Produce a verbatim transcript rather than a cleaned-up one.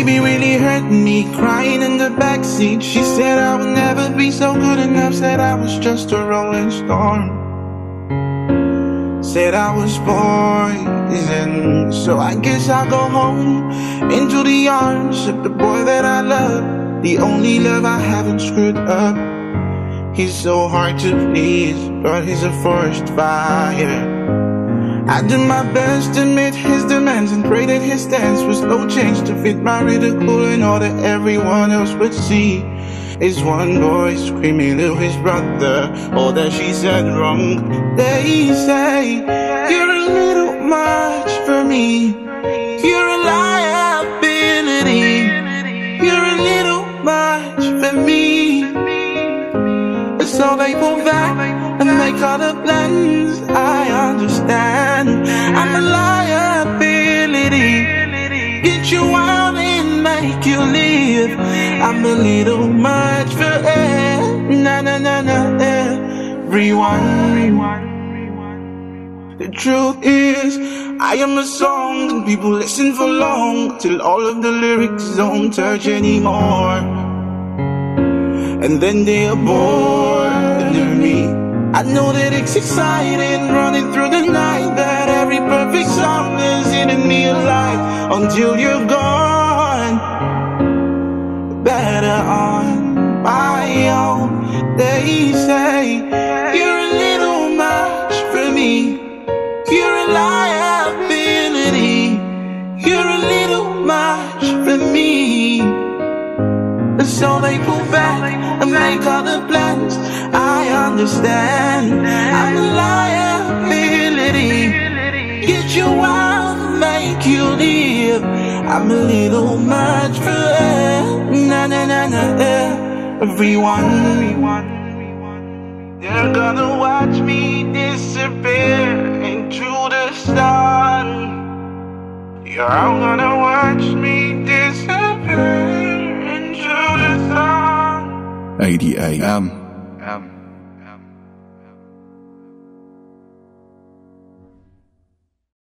baby really hurt me, crying in the backseat. She said I would never be so good enough, said I was just a rolling storm, said I was poison. So I guess I'll go home, into the arms of the boy that I love, the only love I haven't screwed up. He's so hard to please, but he's a forest fire. I did my best to meet his demands and pray that his stance was no change to fit my ridicule in order everyone else would see. Is one boy screaming to his brother all that she said wrong. They say, you're a little much for me, you're a liability, you're a little much for me. So they pull back and make other plans. I understand, I'm a liability, get you out and make you live. I'm a little much for eh, na na na na everyone. The truth is, I am a song and people listen for long, till all of the lyrics don't touch anymore, and then they are bored of me. I know that it's exciting, running through the night, that every perfect song is eating me alive until you're gone. Better on my own. They say, you're a little much for me, you're a liability, you're a little much for me. So they pull back and make other plans. I understand, I'm a liability, get you out, make you live. I'm a little much for na na na na everyone. They're gonna watch me disappear into the sun. You're all gonna watch me disappear. eighty A M